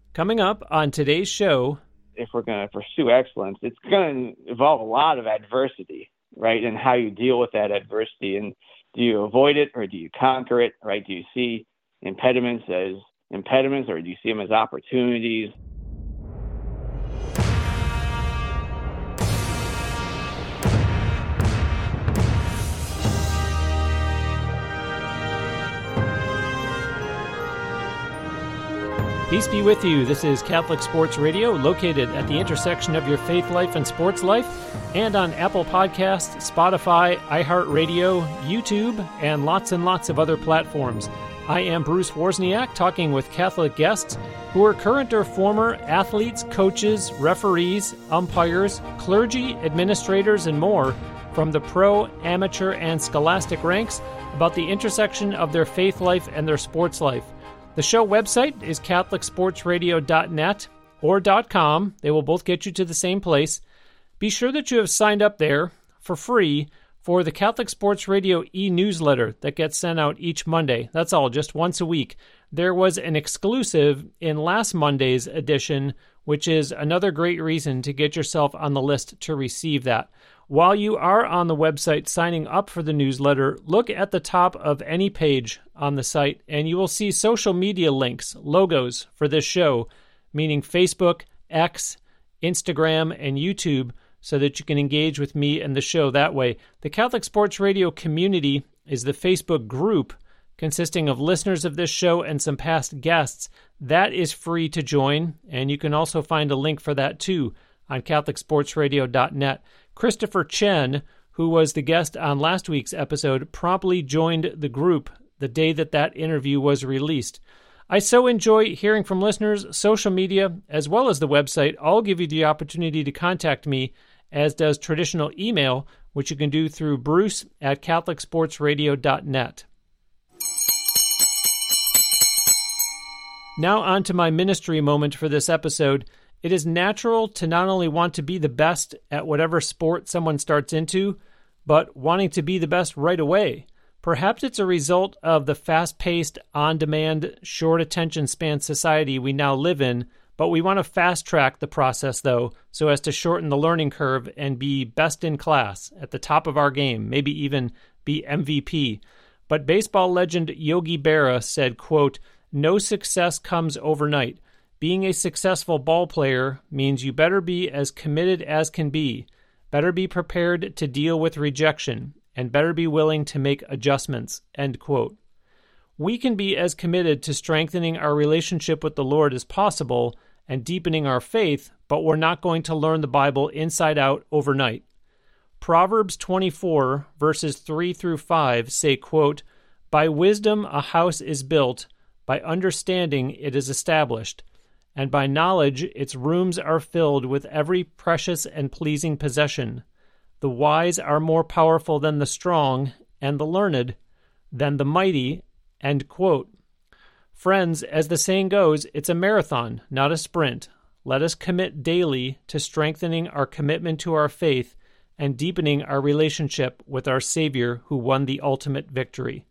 Coming up on today's show, if we're going to pursue excellence, it's going to involve a lot of adversity, right? And how you deal with that adversity. And do you avoid it or do you conquer it, right? Do you see impediments as impediments or do you see them as opportunities? Peace be with you. This is Catholic Sports Radio, located at the intersection of your faith life and sports life, and on Apple Podcasts, Spotify, iHeartRadio, YouTube, and lots of other platforms. I am Bruce Wozniak, talking with Catholic guests who are current or former athletes, coaches, referees, umpires, clergy, administrators, and more from the pro, amateur, and scholastic ranks about the intersection of their faith life and their sports life. The show website is catholicsportsradio.net or .com. They will both get you to the same place. Be sure that you have signed up there for free for the Catholic Sports Radio e-newsletter that gets sent out each Monday. That's all, just once a week. There was an exclusive in last Monday's edition, which is another great reason to get yourself on the list to receive that. While you are on the website signing up for the newsletter, look at the top of any page on the site and you will see social media links, logos for this show, meaning Facebook, X, Instagram, and YouTube, so that you can engage with me and the show that way. The Catholic Sports Radio community is the Facebook group consisting of listeners of this show and some past guests. That is free to join, and you can also find a link for that too on catholicsportsradio.net. Christopher Chen, who was the guest on last week's episode, promptly joined the group the day that interview was released. I so enjoy hearing from listeners. Social media, as well as the website, all give you the opportunity to contact me, as does traditional email, which you can do through bruce@catholicsportsradio.net. Now on to my ministry moment for this episode. It is natural to not only want to be the best at whatever sport someone starts into, but wanting to be the best right away. Perhaps it's a result of the fast-paced, on-demand, short attention span society we now live in, but we want to fast-track the process, though, so as to shorten the learning curve and be best in class, at the top of our game, maybe even be MVP. But baseball legend Yogi Berra said, quote, "No success comes overnight. Being a successful ball player means you better be as committed as can be, better be prepared to deal with rejection, and better be willing to make adjustments," end quote. We can be as committed to strengthening our relationship with the Lord as possible and deepening our faith, but we're not going to learn the Bible inside out overnight. Proverbs 24, verses 3 through 5 say, quote, "By wisdom a house is built, by understanding it is established, and by knowledge its rooms are filled with every precious and pleasing possession. The wise are more powerful than the strong, and the learned than the mighty," end quote. Friends, as the saying goes, it's a marathon, not a sprint. Let us commit daily to strengthening our commitment to our faith and deepening our relationship with our Savior who won the ultimate victory.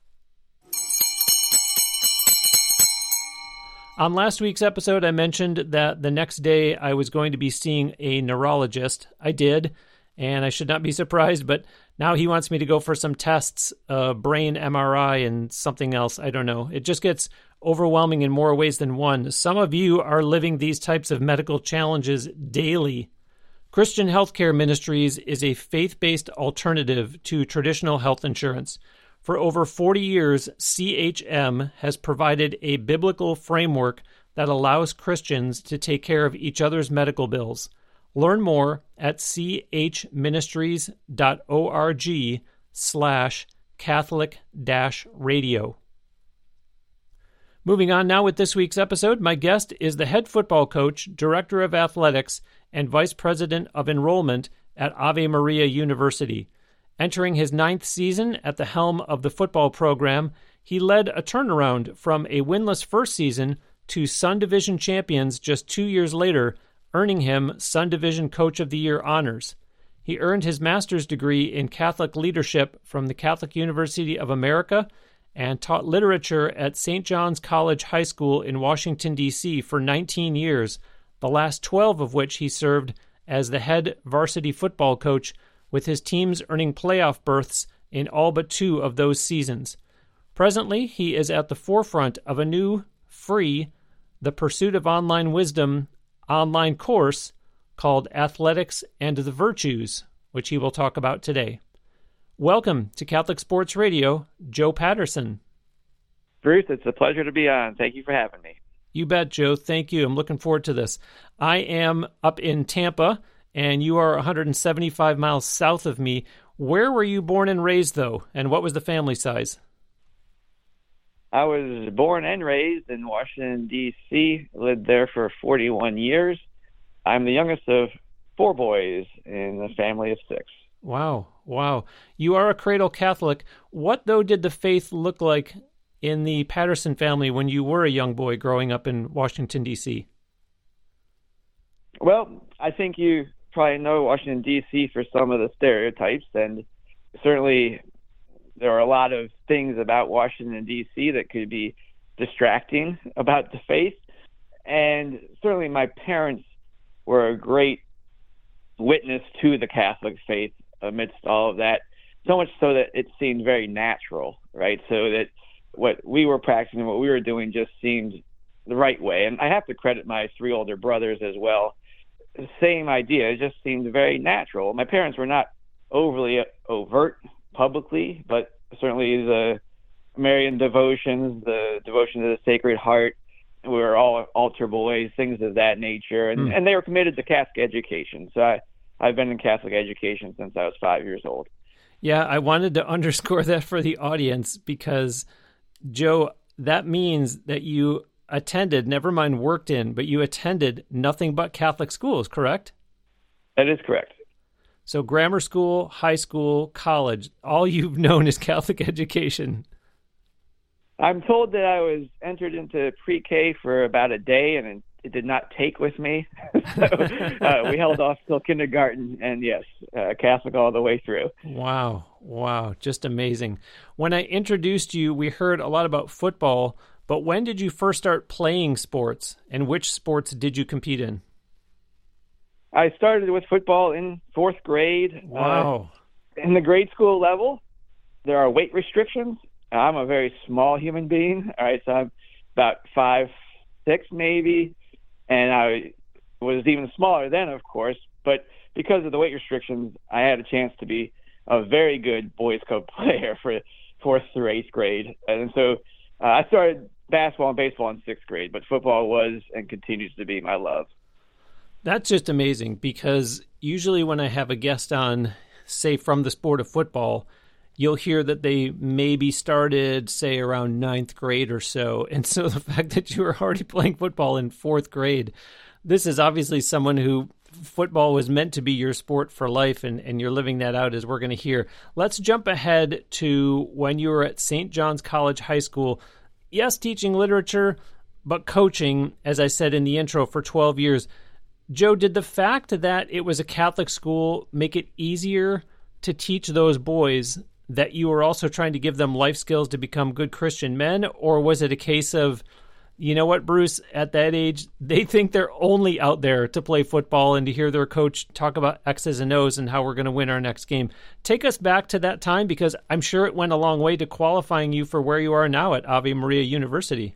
On last week's episode, I mentioned that the next day I was going to be seeing a neurologist. I did, and I should not be surprised, but now he wants me to go for some tests, brain MRI and something else. I don't know. It just gets overwhelming in more ways than one. Some of you are living these types of medical challenges daily. Christian Healthcare Ministries is a faith-based alternative to traditional health insurance. For over 40 years, CHM has provided a biblical framework that allows Christians to take care of each other's medical bills. Learn more at chministries.org/Catholic-radio. Moving on now with this week's episode, my guest is the head football coach, director of athletics, and vice president of enrollment at Ave Maria University. Entering his 9th season at the helm of the football program, he led a turnaround from a winless first season to Sun Division champions just 2 years later, earning him Sun Division Coach of the Year honors. He earned his master's degree in Catholic leadership from the Catholic University of America and taught literature at St. John's College High School in Washington, D.C. for 19 years, the last 12 of which he served as the head varsity football coach, with his teams earning playoff berths in all but 2 of those seasons. Presently, he is at the forefront of a new, free, The Pursuit of Online Wisdom online course called Athletics and the Virtues, which he will talk about today. Welcome to Catholic Sports Radio, Joe Patterson. Bruce, it's a pleasure to be on. Thank you for having me. You bet, Joe. Thank you. I'm looking forward to this. I am up in Tampa, and you are 175 miles south of me. Where were you born and raised, though, and what was the family size? I was born and raised in Washington, D.C., lived there for 41 years. I'm the youngest of 4 boys in a family of 6. Wow. You are a cradle Catholic. What, though, did the faith look like in the Patterson family when you were a young boy growing up in Washington, D.C.? Well, I think you probably know Washington, D.C. for some of the stereotypes, and certainly there are a lot of things about Washington, D.C. that could be distracting about the faith. And certainly my parents were a great witness to the Catholic faith amidst all of that, so much so that it seemed very natural, right? So that what we were practicing, what we were doing just seemed the right way. And I have to credit my 3 older brothers as well. Same idea. It just seemed very natural. My parents were not overly overt publicly, but certainly the Marian devotions, the devotion to the Sacred Heart, we were all altar boys, things of that nature. And they were committed to Catholic education. So I've been in Catholic education since I was 5 years old. Yeah, I wanted to underscore that for the audience because, Joe, that means that you attended, never mind worked in, but you attended nothing but Catholic schools, correct? That is correct. So grammar school, high school, college, all you've known is Catholic education. I'm told that I was entered into pre-K for about a day, and it did not take with me. So we held off till kindergarten, and yes, Catholic all the way through. Wow, just amazing. When I introduced you, we heard a lot about football, but when did you first start playing sports, and which sports did you compete in? I started with football in 4th grade. Wow. In the grade school level, there are weight restrictions. I'm a very small human being. All right, so I'm about 5'6" maybe, and I was even smaller then, of course. But because of the weight restrictions, I had a chance to be a very good Boys Club player for 4th through 8th grade. And so I started basketball and baseball in 6th grade, but football was and continues to be my love. That's just amazing because usually when I have a guest on, say, from the sport of football, you'll hear that they maybe started, say, around 9th grade or so. And so the fact that you were already playing football in 4th grade, this is obviously someone who football was meant to be your sport for life, and you're living that out as we're going to hear. Let's jump ahead to when you were at St. John's College High School. Yes, teaching literature, but coaching, as I said in the intro, for 12 years. Joe, did the fact that it was a Catholic school make it easier to teach those boys that you were also trying to give them life skills to become good Christian men? Or was it a case of, you know what, Bruce, at that age, they think they're only out there to play football and to hear their coach talk about X's and O's and how we're going to win our next game? Take us back to that time, because I'm sure it went a long way to qualifying you for where you are now at Ave Maria University.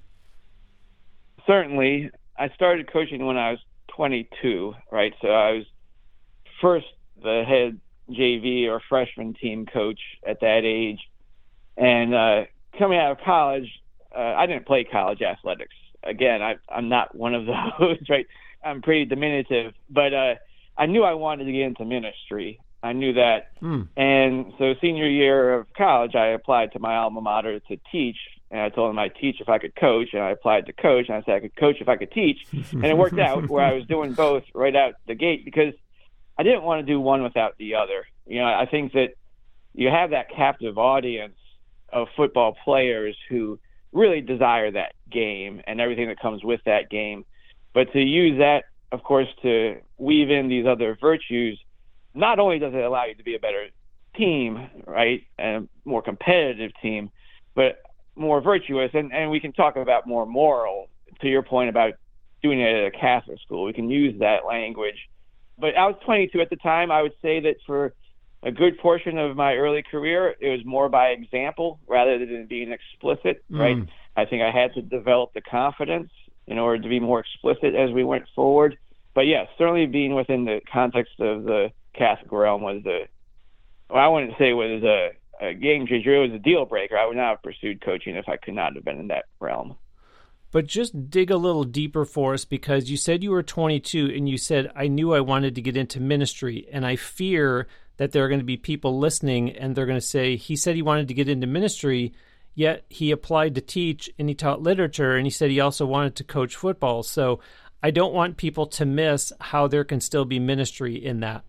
Certainly. I started coaching when I was 22, right? So I was first the head JV or freshman team coach at that age. And coming out of college, I didn't play college athletics. Again, I'm not one of those, right? I'm pretty diminutive, but I knew I wanted to get into ministry. I knew that. And so senior year of college, I applied to my alma mater to teach. And I told them I'd teach if I could coach, and I applied to coach, and I said I could coach if I could teach. And it worked out where I was doing both right out the gate because I didn't want to do one without the other. You know, I think that you have that captive audience of football players who really desire that game and everything that comes with that game. But to use that, of course, to weave in these other virtues, not only does it allow you to be a better team, right, and a more competitive team, but more virtuous, and we can talk about more moral, to your point about doing it at a Catholic school. We can use that language. But I was 22 at the time. I would say that for a good portion of my early career, it was more by example rather than being explicit, right? I think I had to develop the confidence in order to be more explicit as we went forward. But yes, certainly being within the context of the Catholic realm was I wouldn't say it was a game changer. It was a deal breaker. I would not have pursued coaching if I could not have been in that realm. But just dig a little deeper for us, because you said you were 22 and you said, I knew I wanted to get into ministry. And I fear that there are going to be people listening and they're going to say, he said he wanted to get into ministry, yet he applied to teach and he taught literature and he said he also wanted to coach football. So I don't want people to miss how there can still be ministry in that.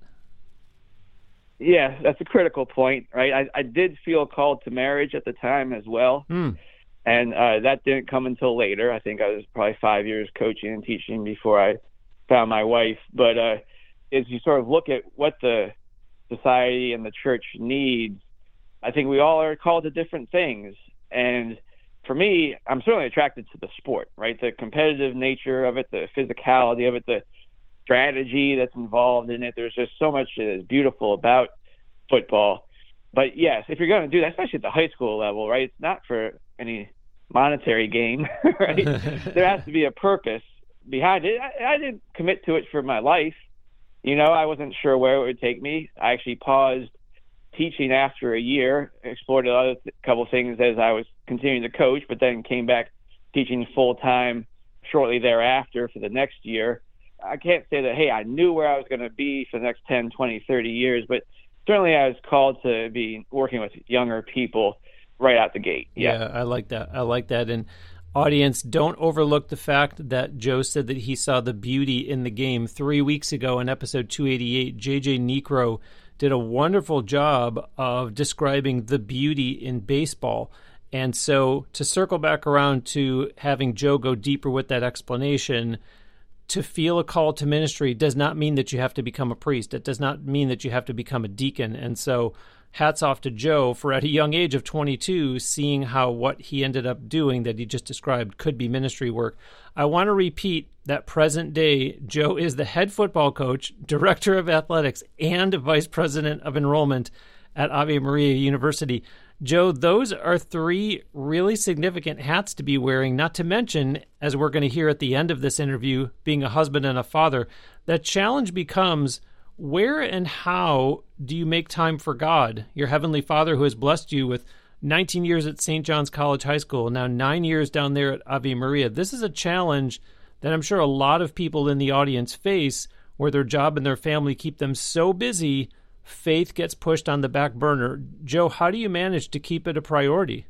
Yeah, that's a critical point, right? I did feel called to marriage at the time as well. And that didn't come until later. I think I was probably 5 years coaching and teaching before I found my wife. But as you sort of look at what the society and the church needs, I think we all are called to different things. And for me, I'm certainly attracted to the sport, right? The competitive nature of it, the physicality of it, the strategy that's involved in it. There's just so much that is beautiful about football. But yes, if you're going to do that, especially at the high school level, right, it's not for any monetary gain, right? There has to be a purpose behind it. I didn't commit to it for my life. I wasn't sure where it would take me. I actually paused teaching after a year, explored a couple things as I was continuing to coach, but then came back teaching full-time shortly thereafter for the next year. I can't say that, hey, I knew where I was going to be for the next 10, 20, 30 years, but certainly I was called to be working with younger people right out the gate. Yeah, I like that. And audience, don't overlook the fact that Joe said that he saw the beauty in the game. 3 weeks ago in episode 288, JJ Necro did a wonderful job of describing the beauty in baseball. And so to circle back around to having Joe go deeper with that explanation, to feel a call to ministry does not mean that you have to become a priest. It does not mean that you have to become a deacon. And so hats off to Joe for, at a young age of 22, seeing how what he ended up doing that he just described could be ministry work. I want to repeat that present day, Joe is the head football coach, director of athletics, and vice president of enrollment at Ave Maria University. Joe, those are three really significant hats to be wearing, not to mention, as we're going to hear at the end of this interview, being a husband and a father. The challenge becomes, where and how do you make time for God, your heavenly Father who has blessed you with 19 years at St. John's College High School, now 9 years down there at Ave Maria? This is a challenge that I'm sure a lot of people in the audience face, where their job and their family keep them so busy, faith gets pushed on the back burner. Joe, how do you manage to keep it a priority?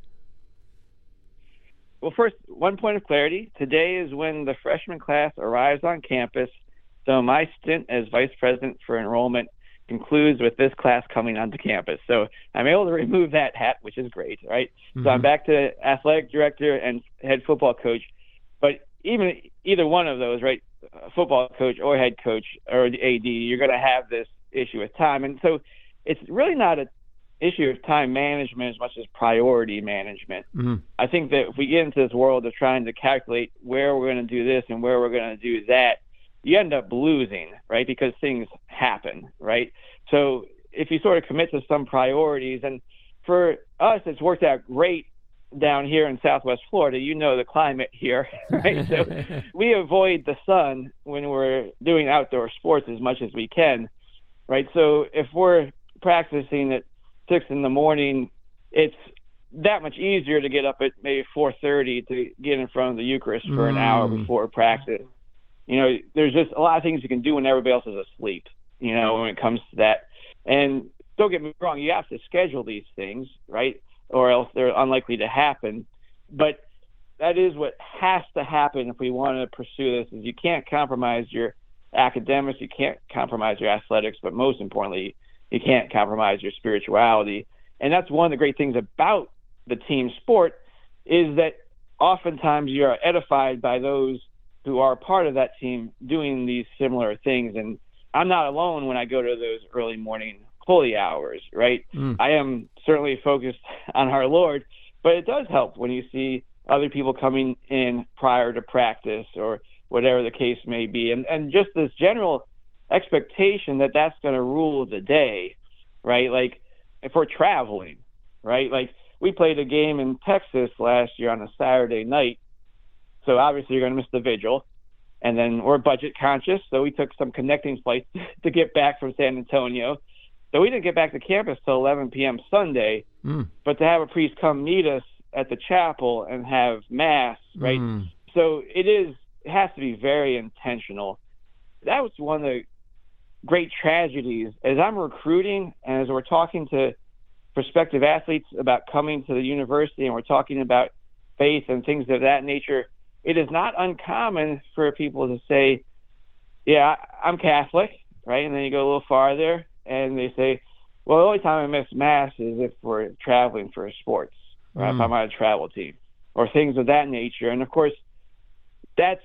Well, first, one point of clarity. Today is when the freshman class arrives on campus, so my stint as vice president for enrollment concludes with this class coming onto campus. So I'm able to remove that hat, which is great, right? So I'm back to athletic director and head football coach. But even either one of those, right, football coach or head coach or the AD, you're going to have this issue with time. And so it's really not an issue of time management as much as priority management. I think that if we get into this world of trying to calculate where we're going to do this and where we're going to do that, you end up losing, right? Because things happen, right? So if you sort of commit to some priorities, and for us, it's worked out great down here in Southwest Florida. The climate here, right? So we avoid the sun when we're doing outdoor sports as much as we can, right? So if we're practicing at 6 a.m, it's that much easier to get up at maybe 4:30 to get in front of the Eucharist for an hour before practice. There's just a lot of things you can do when everybody else is asleep, when it comes to that. And don't get me wrong, you have to schedule these things, right? Or else they're unlikely to happen. But that is what has to happen if we want to pursue this, is you can't compromise your academics, you can't compromise your athletics, but most importantly, you can't compromise your spirituality. And that's one of the great things about the team sport, is that oftentimes you are edified by those who are part of that team doing these similar things. And I'm not alone when I go to those early morning holy hours, right? I am certainly focused on our Lord, But it does help when you see other people coming in prior to practice or whatever the case may be. And just this general expectation that that's going to rule the day, right? Like if we're traveling, right? Like we played a game in Texas last year on a Saturday night. So obviously you're going to miss the vigil. And then we're budget conscious. So we took some connecting flights to get back from San Antonio. So we didn't get back to campus till 11 p.m. Sunday. But to have a priest come meet us at the chapel and have mass, right? So it has to be very intentional. That was one of the great tragedies. As I'm recruiting and as we're talking to prospective athletes about coming to the university and we're talking about faith and things of that nature, it is not uncommon for people to say, yeah, I'm Catholic, right? And then you go a little farther and they say, well, the only time I miss mass is if we're traveling for sports, right? If I'm on a travel team or things of that nature. And of course, that's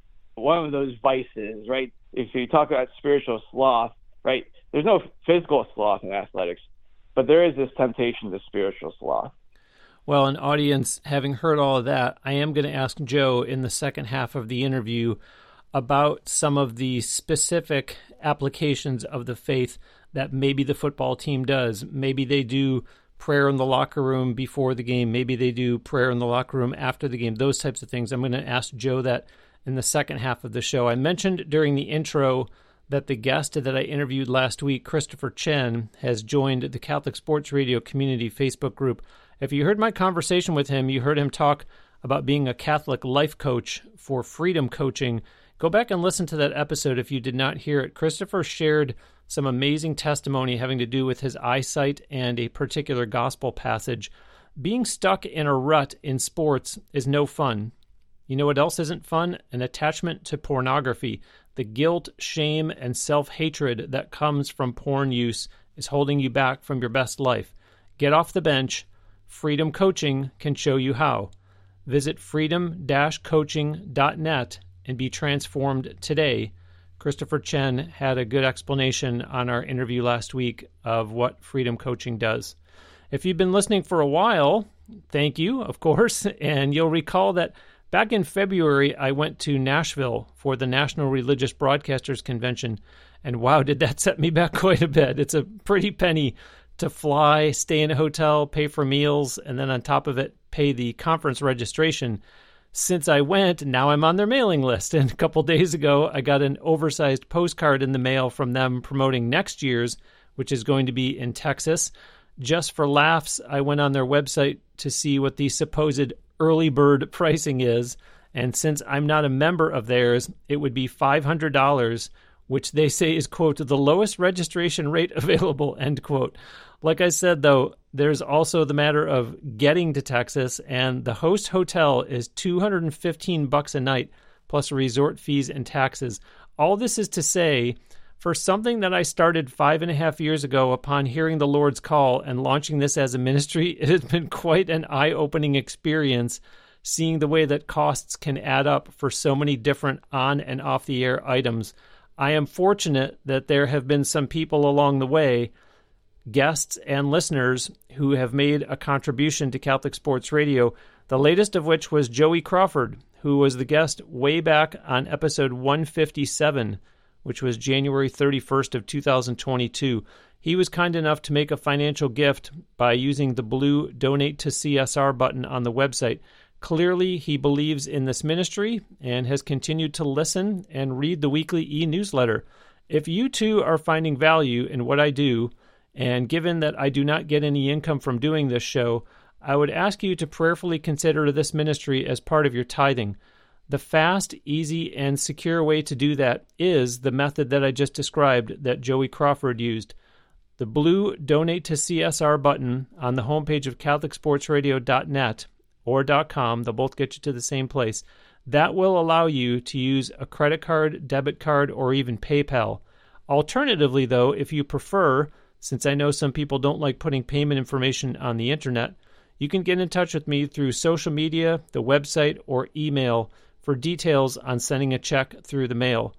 one of those vices, right? If you talk about spiritual sloth, right? There's no physical sloth in athletics, but there is this temptation to spiritual sloth. Well, an audience, having heard all of that, I am going to ask Joe in the second half of the interview about some of the specific applications of the faith that maybe the football team does. Maybe they do prayer in the locker room before the game. Maybe they do prayer in the locker room after the game, those types of things. I'm going to ask Joe that in the second half of the show. I mentioned during the intro that the guest that I interviewed last week, Christopher Chen, has joined the Catholic Sports Radio Community Facebook group. If you heard my conversation with him, you heard him talk about being a Catholic life coach for Freedom Coaching. Go back and listen to that episode if you did not hear it. Christopher shared some amazing testimony having to do with his eyesight and a particular gospel passage. Being stuck in a rut in sports is no fun. You know what else isn't fun? An attachment to pornography. The guilt, shame, and self-hatred that comes from porn use is holding you back from your best life. Get off the bench. Freedom Coaching can show you how. Visit freedom-coaching.net and be transformed today. Christopher Chen had a good explanation on our interview last week of what Freedom Coaching does. If you've been listening for a while, thank you, of course, and you'll recall that back in February, I went to Nashville for the National Religious Broadcasters Convention, and wow, did that set me back quite a bit. It's a pretty penny to fly, stay in a hotel, pay for meals, and then on top of it, pay the conference registration. Since I went, now I'm on their mailing list, and a couple days ago, I got an oversized postcard in the mail from them promoting next year's, which is going to be in Texas. Just for laughs, I went on their website to see what the supposed early bird pricing is, and since I'm not a member of theirs, it would be $500, which they say is, quote, the lowest registration rate available, end quote. Like I said, though, there's also the matter of getting to Texas, and the host hotel is $215 a night, plus resort fees and taxes. All this is to say, for something that I started 5.5 years ago upon hearing the Lord's call and launching this as a ministry, it has been quite an eye-opening experience seeing the way that costs can add up for so many different on and off the air items. I am fortunate that there have been some people along the way, guests and listeners, who have made a contribution to Catholic Sports Radio, the latest of which was Joey Crawford, who was the guest way back on episode 157, which was January 31st of 2022. He was kind enough to make a financial gift by using the blue Donate to CSR button on the website. Clearly, he believes in this ministry and has continued to listen and read the weekly e-newsletter. If you too are finding value in what I do, and given that I do not get any income from doing this show, I would ask you to prayerfully consider this ministry as part of your tithing. The fast, easy, and secure way to do that is the method that I just described that Joey Crawford used. The blue Donate to CSR button on the homepage of CatholicSportsRadio.net or .com, they'll both get you to the same place. That will allow you to use a credit card, debit card, or even PayPal. Alternatively, though, if you prefer, since I know some people don't like putting payment information on the internet, you can get in touch with me through social media, the website, or email for details on sending a check through the mail.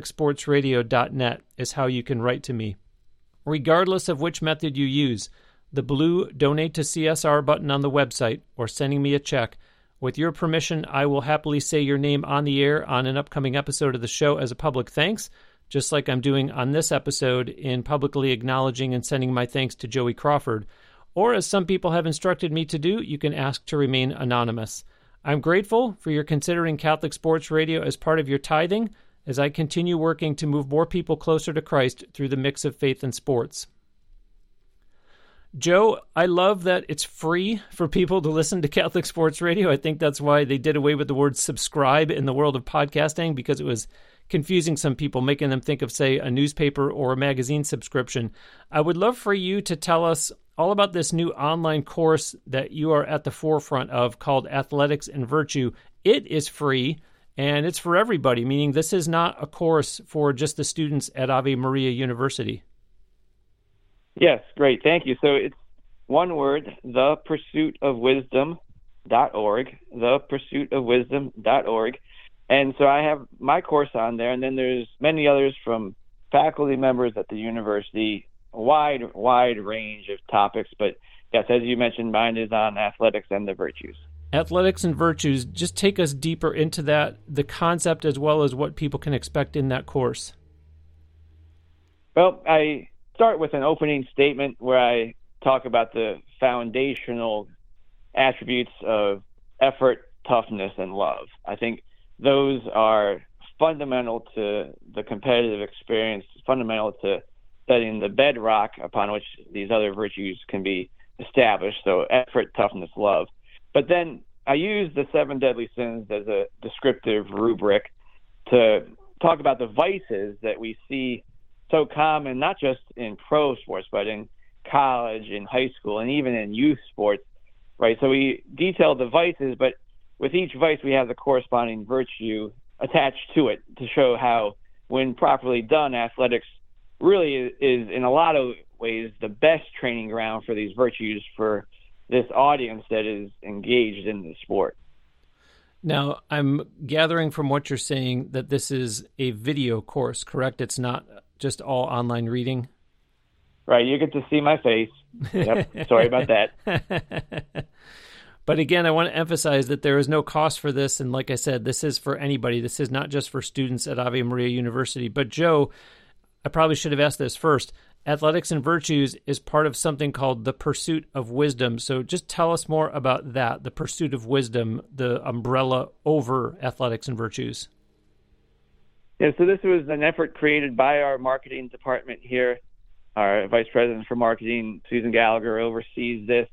Bruce@CatholicSportsRadio.net is how you can write to me. Regardless of which method you use, the blue Donate to CSR button on the website or sending me a check. With your permission, I will happily say your name on the air on an upcoming episode of the show as a public thanks, just like I'm doing on this episode in publicly acknowledging and sending my thanks to Joey Crawford. Or, as some people have instructed me to do, you can ask to remain anonymous. I'm grateful for your considering Catholic Sports Radio as part of your tithing as I continue working to move more people closer to Christ through the mix of faith and sports. Joe, I love that it's free for people to listen to Catholic Sports Radio. I think that's why they did away with the word subscribe in the world of podcasting, because it was confusing some people, making them think of, say, a newspaper or a magazine subscription. I would love for you to tell us all about this new online course that you are at the forefront of called Athletics and Virtue. It is free, and it's for everybody, meaning this is not a course for just the students at Ave Maria University. Yes, great. Thank you. So it's one word, thepursuitofwisdom.org, thepursuitofwisdom.org. And so I have my course on there, and then there's many others from faculty members at the university, a wide range of topics. But yes, as you mentioned, mine is on athletics and the virtues. Athletics and virtues, just take us deeper into that, the concept as well as what people can expect in that course. Well, I start with an opening statement where I talk about the foundational attributes of effort, toughness, and love. I think those are fundamental to the competitive experience, fundamental to setting the bedrock upon which these other virtues can be established. So effort, toughness, love. But then I use the 7 deadly sins as a descriptive rubric to talk about the vices that we see so common, not just in pro sports, but in college, in high school, and even in youth sports, right? So we detail the vices, but with each vice, we have the corresponding virtue attached to it to show how, when properly done, athletics really is in a lot of ways the best training ground for these virtues for this audience that is engaged in the sport. Now, I'm gathering from what you're saying that this is a video course, correct? It's not just all online reading? Right. You get to see my face. Yep. Sorry about that. But again, I want to emphasize that there is no cost for this. And like I said, this is for anybody. This is not just for students at Ave Maria University. But Joe, I probably should have asked this first. Athletics and Virtues is part of something called the Pursuit of Wisdom. So just tell us more about that, the Pursuit of Wisdom, the umbrella over Athletics and Virtues. Yeah, so this was an effort created by our marketing department here. Our Vice President for Marketing, Susan Gallagher, oversees this.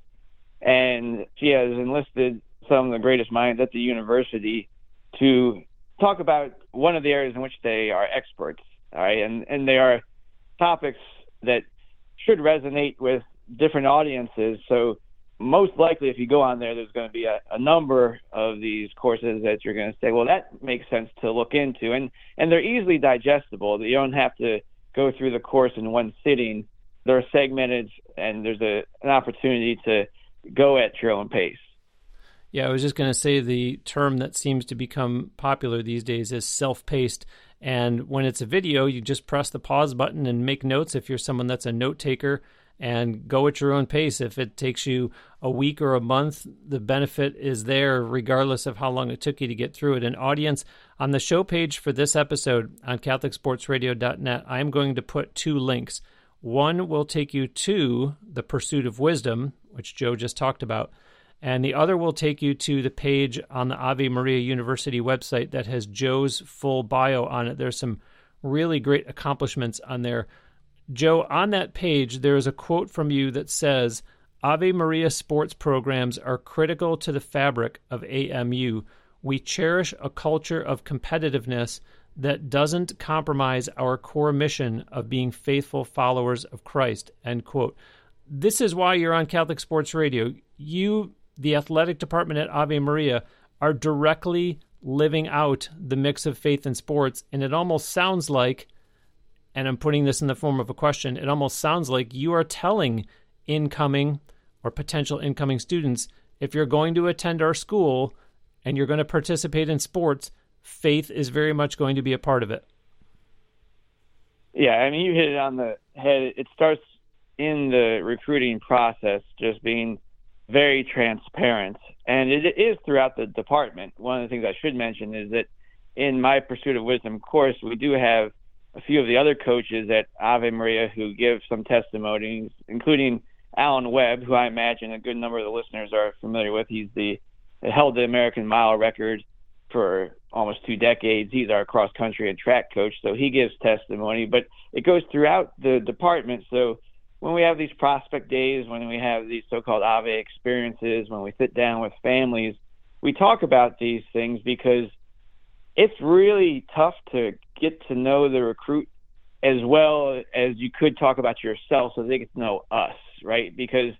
And she has enlisted some of the greatest minds at the university to talk about one of the areas in which they are experts. All right, and they are topics that should resonate with different audiences. So most likely, if you go on there, there's going to be a number of these courses that you're going to say, well, that makes sense to look into. And they're easily digestible. You don't have to go through the course in one sitting. They're segmented, and there's an opportunity to go at your own pace. Yeah, I was just going to say the term that seems to become popular these days is self-paced. And when it's a video, you just press the pause button and make notes if you're someone that's a note taker, and go at your own pace. If it takes you a week or a month, the benefit is there regardless of how long it took you to get through it. An audience on the show page for this episode on CatholicSportsRadio.net, I'm going to put 2 links. One will take you to the Pursuit of Wisdom, which Joe just talked about, and the other will take you to the page on the Ave Maria University website that has Joe's full bio on it. There's some really great accomplishments on there. Joe, on that page, there is a quote from you that says, Ave Maria sports programs are critical to the fabric of AMU. We cherish a culture of competitiveness that doesn't compromise our core mission of being faithful followers of Christ, end quote. This is why you're on Catholic Sports Radio. You, the athletic department at Ave Maria, are directly living out the mix of faith and sports, and it almost sounds like, and I'm putting this in the form of a question, it almost sounds like you are telling incoming or potential incoming students, if you're going to attend our school and you're going to participate in sports, faith is very much going to be a part of it. Yeah, I mean, you hit it on the head. It starts in the recruiting process, just being very transparent. And it is throughout the department. One of the things I should mention is that in my Pursuit of Wisdom course, we do have a few of the other coaches at Ave Maria who give some testimonies, including Alan Webb, who I imagine a good number of the listeners are familiar with. He's held the American mile record for almost 2 decades. He's our cross country and track coach, so he gives testimony, but it goes throughout the department. So when we have these prospect days, when we have these so-called Ave experiences, when we sit down with families, we talk about these things because it's really tough to get to know the recruit as well as you could talk about yourself so they get to know us, right? Because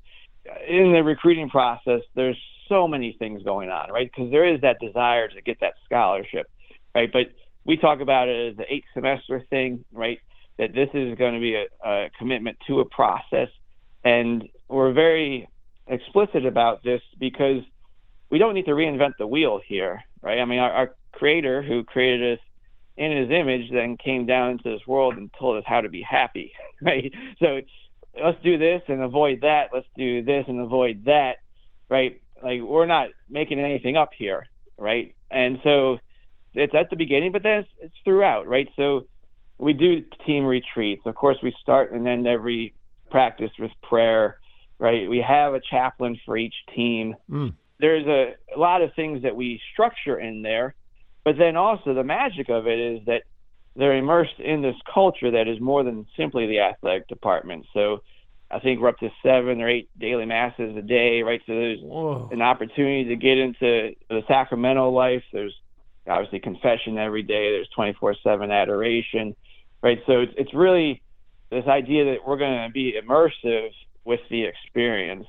in the recruiting process, there's so many things going on, right? Because there is that desire to get that scholarship, right? But we talk about it as the 8-semester thing, right? That this is going to be a commitment to a process. And we're very explicit about this because we don't need to reinvent the wheel here, right? I mean, our creator who created us in his image then came down into this world and told us how to be happy, right? So let's do this and avoid that. Let's do this and avoid that, right? Like, we're not making anything up here, right? And so it's at the beginning, but then it's throughout, right? So we do team retreats. Of course, we start and end every practice with prayer, right? We have a chaplain for each team. There's a lot of things that we structure in there, but then also the magic of it is that they're immersed in this culture that is more than simply the athletic department. So I think we're up to 7 or 8 daily masses a day, right? So there's an opportunity to get into the sacramental life. There's obviously confession every day. There's 24/7 adoration, right? So it's really this idea that we're going to be immersive with the experience,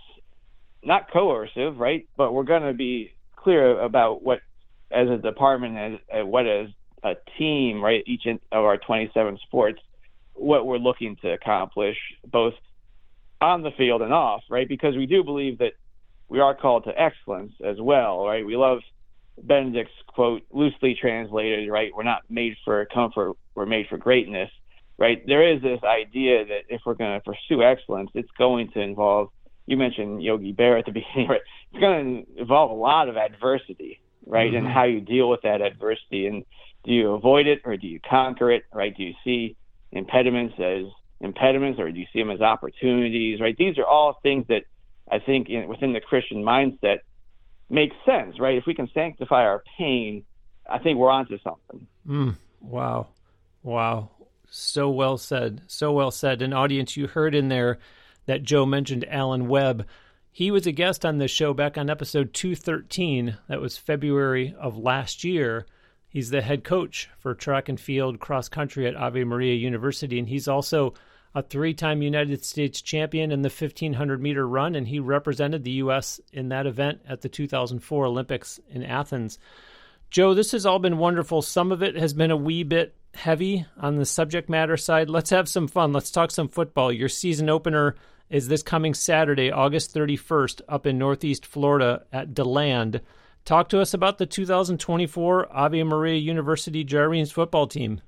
not coercive, right? But we're going to be clear about what, as a department, what as a team, right? Each of our 27 sports, what we're looking to accomplish, both on the field and off, right? Because we do believe that we are called to excellence as well, right? We love Benedict's quote, loosely translated, right? We're not made for comfort, we're made for greatness, right? There is this idea that if we're going to pursue excellence, it's going to involve, you mentioned Yogi Berra at the beginning, right? It's going to involve a lot of adversity, right? And how you deal with that adversity. And do you avoid it or do you conquer it, right? Do you see impediments as impediments or do you see them as opportunities, right? These are all things that I think within the Christian mindset makes sense, right? If we can sanctify our pain, I think we're onto something. Wow. So well said. So well said. And audience, you heard in there that Joe mentioned Alan Webb. He was a guest on this show back on episode 213. That was February of last year. He's the head coach for track and field cross country at Ave Maria University, and he's also a 3-time United States champion in the 1,500-meter run, and he represented the U.S. in that event at the 2004 Olympics in Athens. Joe, this has all been wonderful. Some of it has been a wee bit heavy on the subject matter side. Let's have some fun. Let's talk some football. Your season opener is this coming Saturday, August 31st, up in Northeast Florida at DeLand. Talk to us about the 2024 Ave Maria University Gyrenes football team.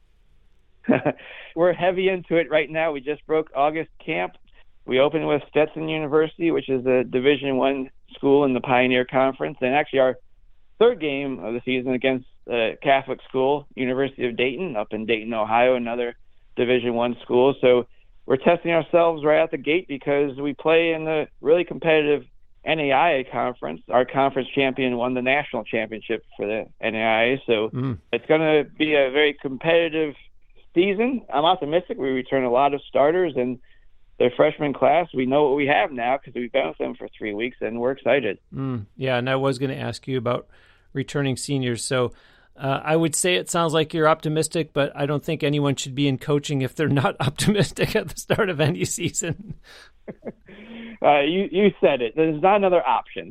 We're heavy into it right now. We just broke August camp. We opened with Stetson University, which is a Division I school in the Pioneer Conference, and actually our third game of the season against a Catholic school, University of Dayton, up in Dayton, Ohio, another Division I school. So we're testing ourselves right out the gate because we play in the really competitive NAIA conference. Our conference champion won the national championship for the NAIA, so it's going to be a very competitive season. I'm optimistic. We return a lot of starters, and the freshman class, we know what we have now because we've been with them for 3 weeks, and we're excited. Yeah, and I was going to ask you about returning seniors. So I would say it sounds like you're optimistic, but I don't think anyone should be in coaching if they're not optimistic at the start of any season. You said it. There's not another option.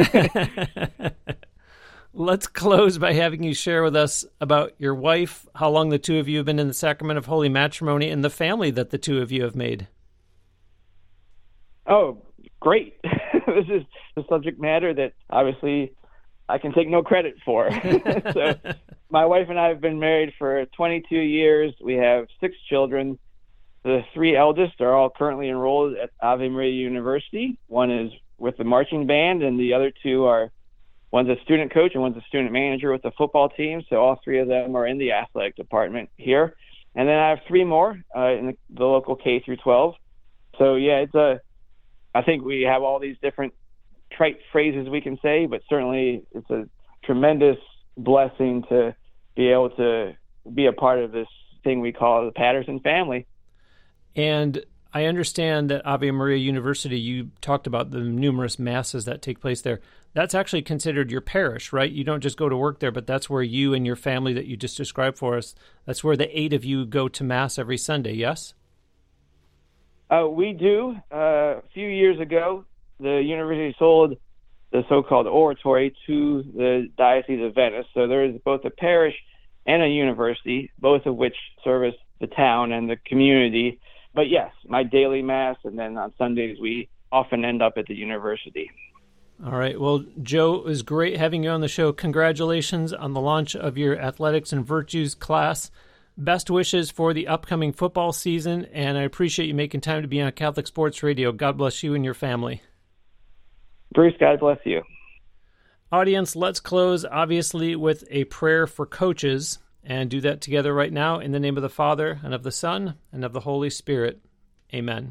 Let's close by having you share with us about your wife, how long the two of you have been in the sacrament of holy matrimony, and the family that the two of you have made. Oh, great. This is the subject matter that obviously I can take no credit for. So my wife and I have been married for 22 years. We have 6 children. The 3 eldest are all currently enrolled at Ave Maria University. One is with the marching band, and the other 2 are, one's a student coach and one's a student manager with the football team. So all 3 of them are in the athletic department here. And then I have 3 more in the local K through 12. So yeah, I think we have all these different trite phrases we can say, but certainly it's a tremendous blessing to be able to be a part of this thing we call the Patterson family. And I understand that Ave Maria University, you talked about the numerous masses that take place there. That's actually considered your parish, right? You don't just go to work there, but that's where you and your family that you just described for us, that's where the 8 of you go to Mass every Sunday, yes? We do. A few years ago, the university sold the so-called oratory to the Diocese of Venice. So there is both a parish and a university, both of which service the town and the community. But yes, my daily Mass, and then on Sundays we often end up at the university. All right. Well, Joe, it was great having you on the show. Congratulations on the launch of your Athletics and Virtues class. Best wishes for the upcoming football season, and I appreciate you making time to be on Catholic Sports Radio. God bless you and your family. Bruce, God bless you. Audience, let's close, obviously, with a prayer for coaches, and do that together right now in the name of the Father, and of the Son, and of the Holy Spirit. Amen.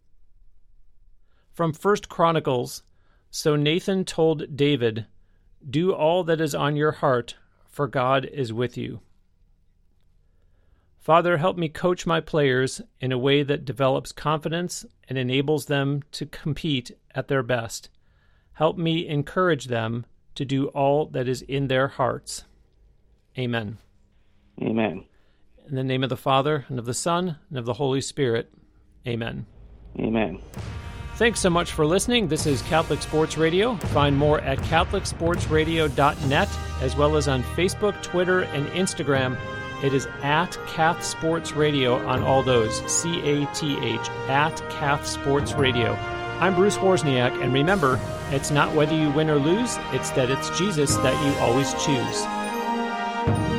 From 1 Chronicles, so Nathan told David, "Do all that is on your heart, for God is with you." Father, help me coach my players in a way that develops confidence and enables them to compete at their best. Help me encourage them to do all that is in their hearts. Amen. Amen. In the name of the Father, and of the Son, and of the Holy Spirit. Amen. Amen. Thanks so much for listening. This is Catholic Sports Radio. Find more at CatholicSportsRadio.net, as well as on Facebook, Twitter, and Instagram. It is at Cath Sports Radio on all those, CATH, at Cath Sports Radio. I'm Bruce Wozniak, and remember, it's not whether you win or lose, it's that it's Jesus that you always choose.